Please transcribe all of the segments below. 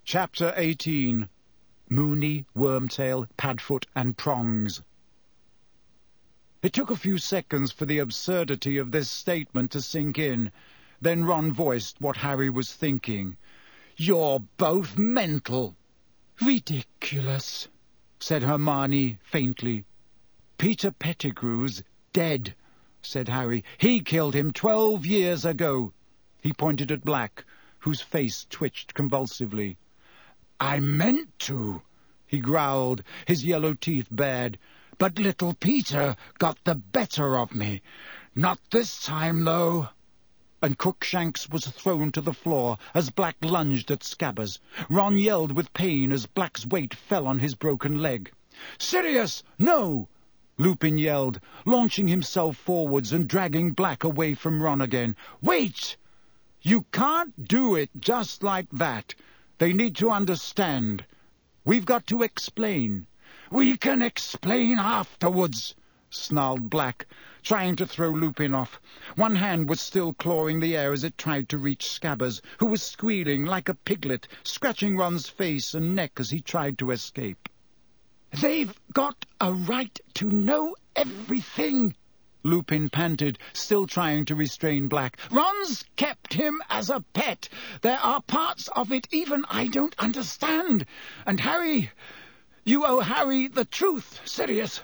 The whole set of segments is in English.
Chapter 18. Moony, Wormtail, Padfoot, and Prongs. It took a few seconds for the absurdity of this statement to sink in. Then Ron voiced what Harry was thinking. "You're both mental." "Ridiculous," said Hermione faintly. "Peter Pettigrew's dead," said Harry. "He killed him 12 years ago." He pointed at Black, whose face twitched convulsively. "I meant to," he growled, his yellow teeth bared. "But little Peter got the better of me. Not this time, though." And Crookshanks was thrown to the floor as Black lunged at Scabbers. Ron yelled with pain as Black's weight fell on his broken leg. "Sirius, no!" Lupin yelled, launching himself forwards and dragging Black away from Ron again. "Wait! You can't do it just like that. They need to understand. We've got to explain." "We can explain afterwards," snarled Black, trying to throw Lupin off. One hand was still clawing the air as it tried to reach Scabbers, who was squealing like a piglet, scratching Ron's face and neck as he tried to escape. "They've got a right to know everything," Lupin panted, still trying to restrain Black. "Ron's kept him as a pet. There are parts of it even I don't understand. And Harry, you owe Harry the truth, Sirius."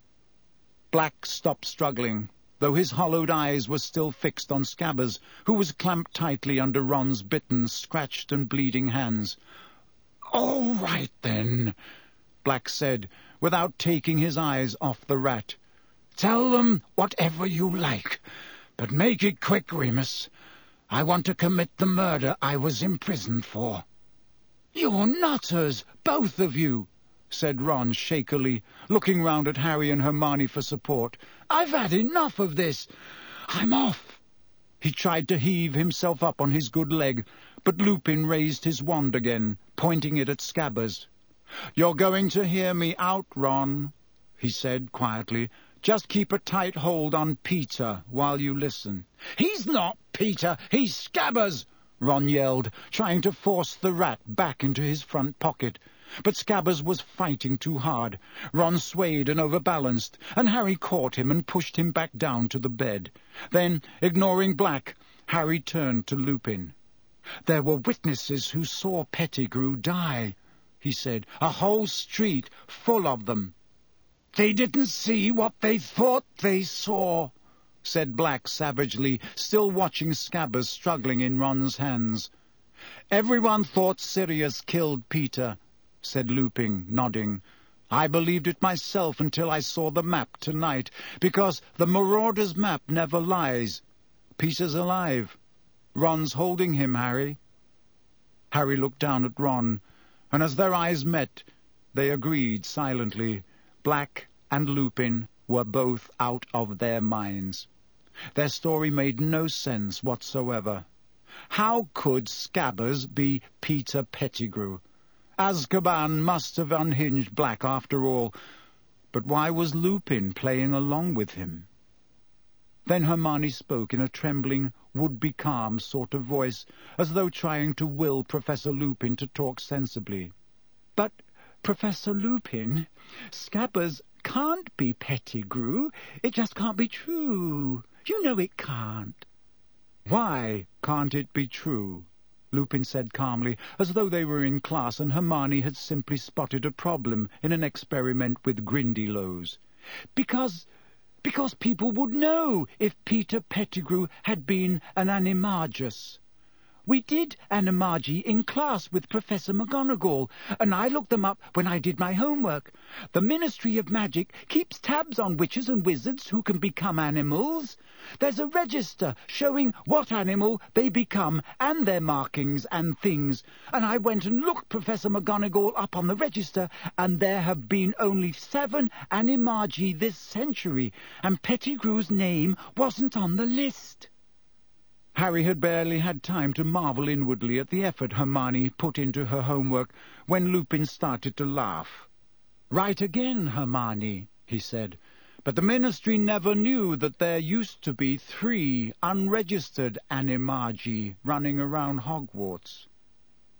Black stopped struggling, though his hollowed eyes were still fixed on Scabbers, who was clamped tightly under Ron's bitten, scratched and bleeding hands. "All right, then," Black said, without taking his eyes off the rat. "Tell them whatever you like, but make it quick, Remus. I want to commit the murder I was imprisoned for." "You're nutters, both of you," said Ron shakily, looking round at Harry and Hermione for support. "I've had enough of this. I'm off." He tried to heave himself up on his good leg, but Lupin raised his wand again, pointing it at Scabbers. "You're going to hear me out, Ron," he said quietly. "Just keep a tight hold on Peter while you listen." "He's not Peter, he's Scabbers!" Ron yelled, trying to force the rat back into his front pocket. But Scabbers was fighting too hard. Ron swayed and overbalanced, and Harry caught him and pushed him back down to the bed. Then, ignoring Black, Harry turned to Lupin. "There were witnesses who saw Pettigrew die," he said. "A whole street full of them." "They didn't see what they thought they saw," said Black savagely, still watching Scabbers struggling in Ron's hands. "Everyone thought Sirius killed Peter," said Lupin, nodding. "I believed it myself until I saw the map tonight, because the Marauder's map never lies. Peter's alive. Ron's holding him, Harry." Harry looked down at Ron, and as their eyes met, they agreed silently. Black and Lupin were both out of their minds. Their story made no sense whatsoever. How could Scabbers be Peter Pettigrew? Azkaban must have unhinged Black after all. But why was Lupin playing along with him? Then Hermione spoke in a trembling, would-be-calm sort of voice, as though trying to will Professor Lupin to talk sensibly. "But, Professor Lupin, Scabbers can't be Pettigrew. It just can't be true. You know it can't." "Why can't it be true?" Lupin said calmly, as though they were in class and Hermione had simply spotted a problem in an experiment with Grindylows. Because people would know if Peter Pettigrew had been an animagus. We did animagi in class with Professor McGonagall, and I looked them up when I did my homework. The Ministry of Magic keeps tabs on witches and wizards who can become animals. There's a register showing what animal they become and their markings and things. And I went and looked Professor McGonagall up on the register, and there have been only 7 animagi this century, and Pettigrew's name wasn't on the list." Harry had barely had time to marvel inwardly at the effort Hermione put into her homework when Lupin started to laugh. "Right again, Hermione," he said. "But the Ministry never knew that there used to be 3 unregistered animagi running around Hogwarts."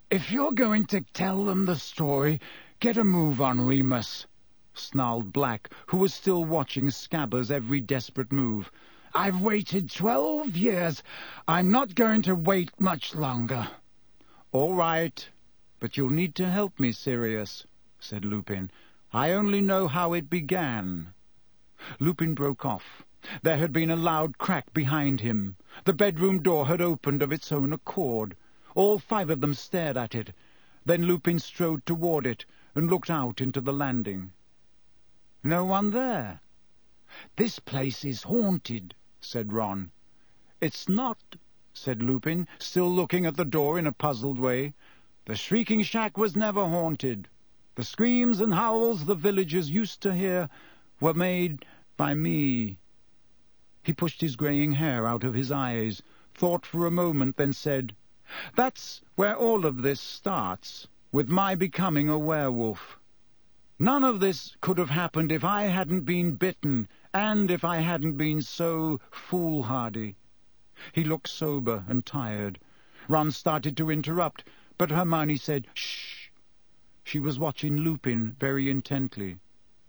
If you're going to tell them the story, get a move on, Remus, snarled Black, who was still watching Scabbers' every desperate move. I've waited 12 years. I'm not going to wait much longer. All right, but you'll need to help me, Sirius, said Lupin. I only know how it began. Lupin broke off. There had been a loud crack behind him. The bedroom door had opened of its own accord. All 5 of them stared at it. Then Lupin strode toward it and looked out into the landing. No one there. This place is haunted, said Ron. It's not, said Lupin, still looking at the door in a puzzled way. The Shrieking Shack was never haunted. The screams and howls the villagers used to hear were made by me. He pushed his greying hair out of his eyes, thought for a moment, then said, That's where all of this starts, with my becoming a werewolf. None of this could have happened if I hadn't been bitten, and if I hadn't been so foolhardy. He looked sober and tired. Ron started to interrupt, but Hermione said, Shh. She was watching Lupin very intently.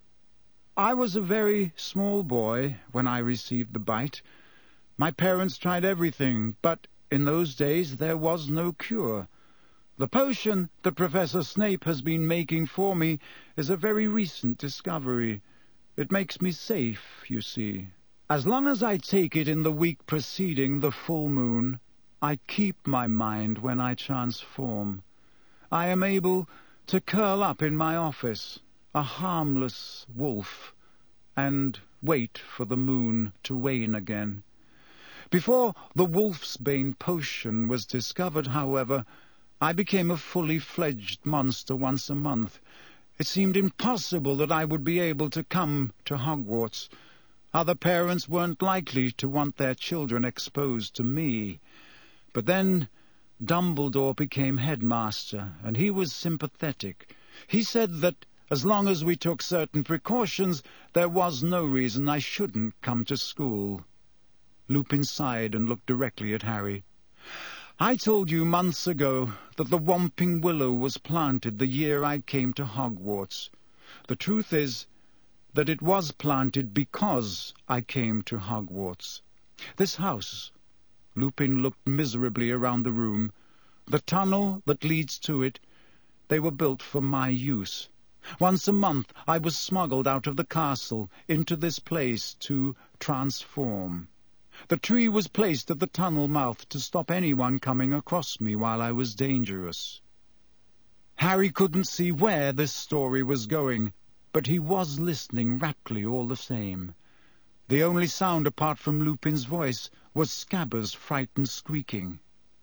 I was a very small boy when I received the bite. My parents tried everything, but in those days there was no cure. The potion that Professor Snape has been making for me is a very recent discovery. It makes me safe, you see. As long as I take it in the week preceding the full moon, I keep my mind when I transform. I am able to curl up in my office, a harmless wolf, and wait for the moon to wane again. Before the Wolfsbane potion was discovered, however, I became a fully fledged monster once a month. It seemed impossible that I would be able to come to Hogwarts. Other parents weren't likely to want their children exposed to me. But then Dumbledore became headmaster, and he was sympathetic. He said that as long as we took certain precautions, there was no reason I shouldn't come to school. Lupin sighed and looked directly at Harry. I told you months ago that the Whomping Willow was planted the year I came to Hogwarts. The truth is that it was planted because I came to Hogwarts. This house, Lupin looked miserably around the room, the tunnel that leads to it, they were built for my use. Once a month I was smuggled out of the castle into this place to transform. The tree was placed at the tunnel mouth to stop anyone coming across me while I was dangerous. Harry couldn't see where this story was going, but he was listening raptly all the same. The only sound apart from Lupin's voice was Scabbers' frightened squeaking.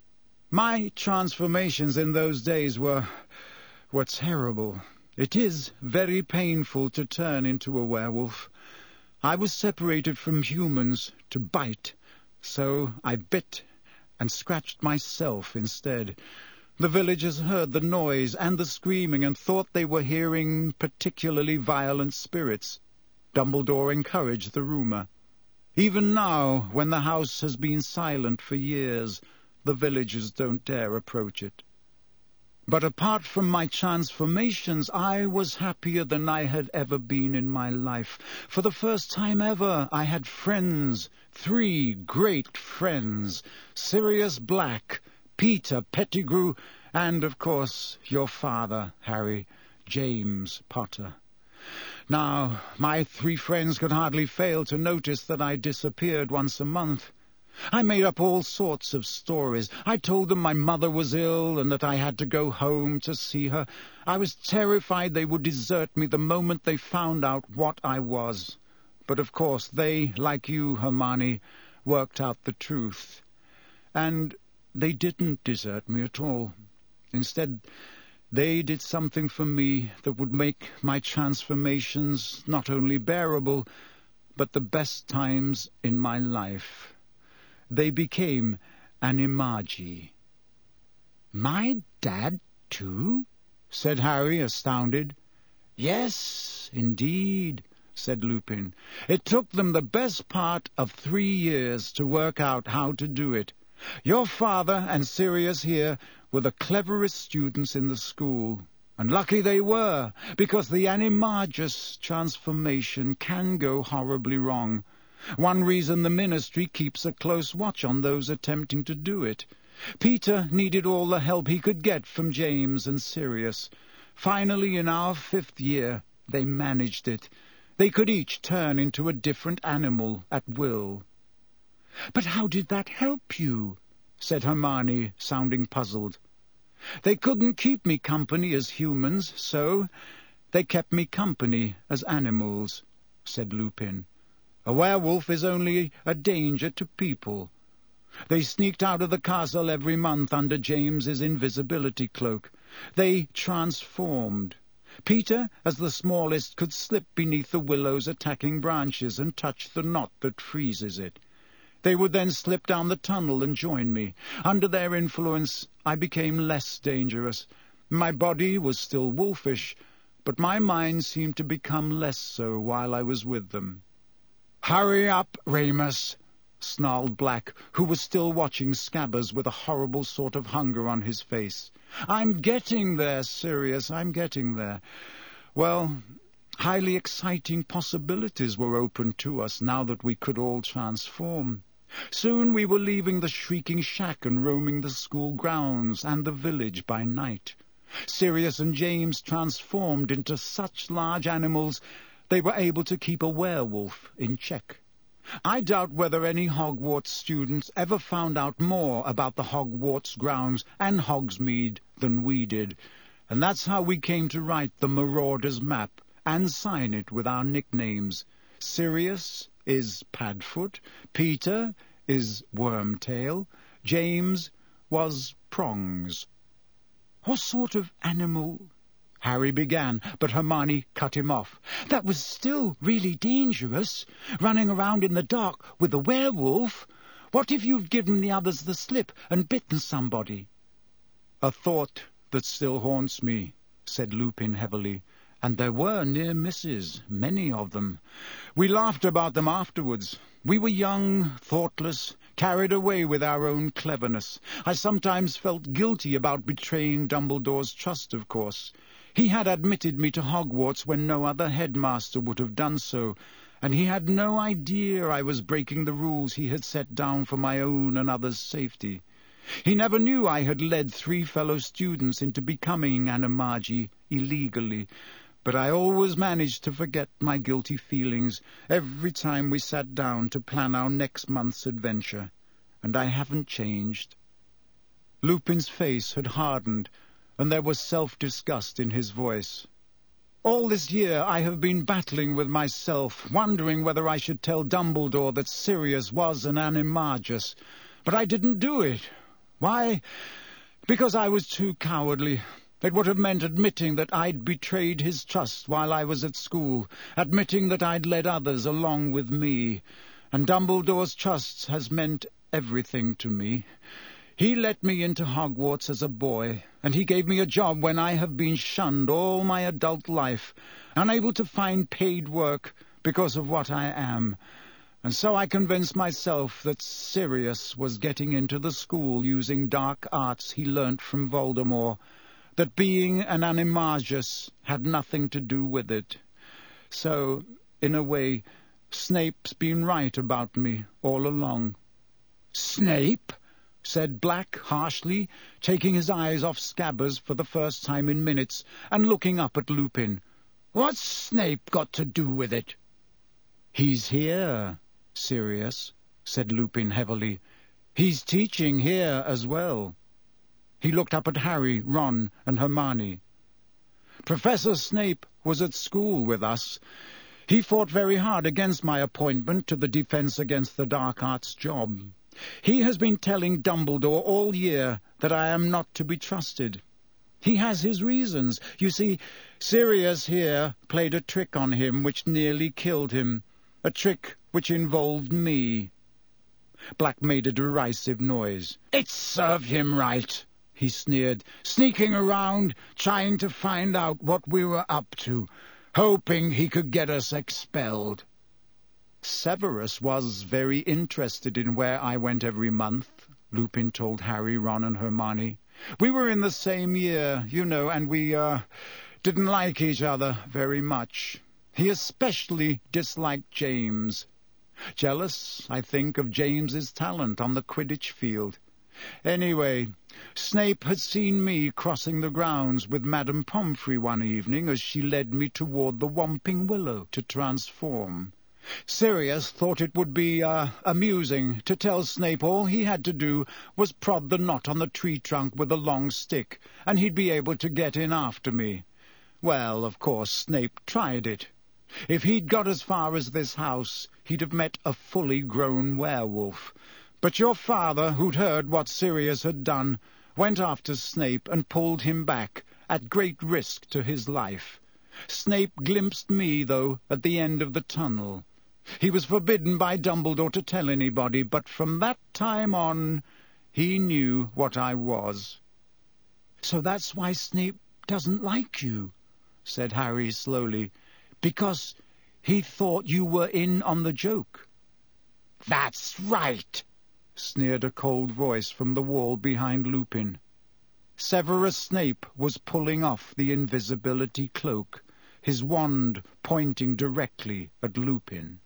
My transformations in those days were terrible. It is very painful to turn into a werewolf. I was separated from humans to bite, so I bit and scratched myself instead. The villagers heard the noise and the screaming and thought they were hearing particularly violent spirits. Dumbledore encouraged the rumor. Even now, when the house has been silent for years, the villagers don't dare approach it. But apart from my transformations, I was happier than I had ever been in my life. For the first time ever, I had friends, 3 great friends, Sirius Black, Peter Pettigrew, and, of course, your father, Harry, James Potter. Now, my 3 friends could hardly fail to notice that I disappeared once a month. I made up all sorts of stories. I told them my mother was ill and that I had to go home to see her. I was terrified they would desert me the moment they found out what I was. But of course they, like you, Hermione, worked out the truth. And they didn't desert me at all. Instead, they did something for me that would make my transformations not only bearable, but the best times in my life. They became animagi. My dad, too? Said Harry, astounded. Yes, indeed, said Lupin. It took them the best part of 3 years to work out how to do it. Your father and Sirius here were the cleverest students in the school. And lucky they were, because the Animagus transformation can go horribly wrong. One reason the ministry keeps a close watch on those attempting to do it. Peter needed all the help he could get from James and Sirius. Finally, in our 5th year, they managed it. They could each turn into a different animal at will. "But how did that help you?" said Hermione, sounding puzzled. "They couldn't keep me company as humans, so they kept me company as animals," said Lupin. "A werewolf is only a danger to people. They sneaked out of the castle every month under James's invisibility cloak. They transformed. Peter, as the smallest, could slip beneath the willow's attacking branches and touch the knot that freezes it. They would then slip down the tunnel and join me. Under their influence, I became less dangerous. My body was still wolfish, but my mind seemed to become less so while I was with them." "Hurry up, Remus," snarled Black, who was still watching Scabbers with a horrible sort of hunger on his face. "I'm getting there, Sirius, I'm getting there." Well, highly exciting possibilities were open to us now that we could all transform. Soon we were leaving the shrieking shack and roaming the school grounds and the village by night. Sirius and James transformed into such large animals they were able to keep a werewolf in check. I doubt whether any Hogwarts students ever found out more about the Hogwarts grounds and Hogsmeade than we did, and that's how we came to write the Marauders map and sign it with our nicknames. Sirius is Padfoot, Peter is Wormtail, James was Prongs. "What sort of animal—" Harry began, but Hermione cut him off. "That was still really dangerous, running around in the dark with a werewolf. What if you'd given the others the slip and bitten somebody?" "A thought that still haunts me," said Lupin heavily. "And there were near misses, many of them. We laughed about them afterwards. We were young, thoughtless, carried away with our own cleverness. I sometimes felt guilty about betraying Dumbledore's trust, of course. He had admitted me to Hogwarts when no other headmaster would have done so, and he had no idea I was breaking the rules he had set down for my own and others' safety. He never knew I had led 3 fellow students into becoming Animagi illegally, but I always managed to forget my guilty feelings every time we sat down to plan our next month's adventure, and I haven't changed." Lupin's face had hardened, and there was self-disgust in his voice. "All this year I have been battling with myself, wondering whether I should tell Dumbledore that Sirius was an Animagus, but I didn't do it. Why? Because I was too cowardly. It would have meant admitting that I'd betrayed his trust while I was at school, admitting that I'd led others along with me. And Dumbledore's trust has meant everything to me. He let me into Hogwarts as a boy, and he gave me a job when I have been shunned all my adult life, unable to find paid work because of what I am. And so I convinced myself that Sirius was getting into the school using dark arts he learnt from Voldemort, that being an Animagus had nothing to do with it. So, in a way, Snape's been right about me all along." "Snape?" said Black harshly, taking his eyes off Scabbers for the first time in minutes and looking up at Lupin. "What's Snape got to do with it?" "He's here, Sirius," said Lupin heavily. "He's teaching here as well." He looked up at Harry, Ron, and Hermione. "Professor Snape was at school with us. He fought very hard against my appointment to the Defense Against the Dark Arts job. He has been telling Dumbledore all year that I am not to be trusted. He has his reasons. You see, Sirius here played a trick on him which nearly killed him, a trick which involved me." Black made a derisive noise. "It served him right," he sneered, "sneaking around, trying to find out what we were up to, hoping he could get us expelled." "Severus was very interested in where I went every month," Lupin told Harry, Ron, and Hermione. We were in the same year, you know, and we, didn't like each other very much. He especially disliked James. Jealous, I think, of James's talent on the Quidditch field. Anyway, Snape had seen me crossing the grounds with Madame Pomfrey one evening as she led me toward the Whomping Willow to transform. Sirius thought it would be, amusing to tell Snape all he had to do was prod the knot on the tree trunk with a long stick, and he'd be able to get in after me. Well, of course, Snape tried it. If he'd got as far as this house, he'd have met a fully grown werewolf. But your father, who'd heard what Sirius had done, went after Snape and pulled him back, at great risk to his life. Snape glimpsed me, though, at the end of the tunnel. He was forbidden by Dumbledore to tell anybody, but from that time on, he knew what I was. "So that's why Snape doesn't like you," said Harry slowly, "because he thought you were in on the joke." "That's right," sneered a cold voice from the wall behind Lupin. Severus Snape was pulling off the invisibility cloak, his wand pointing directly at Lupin.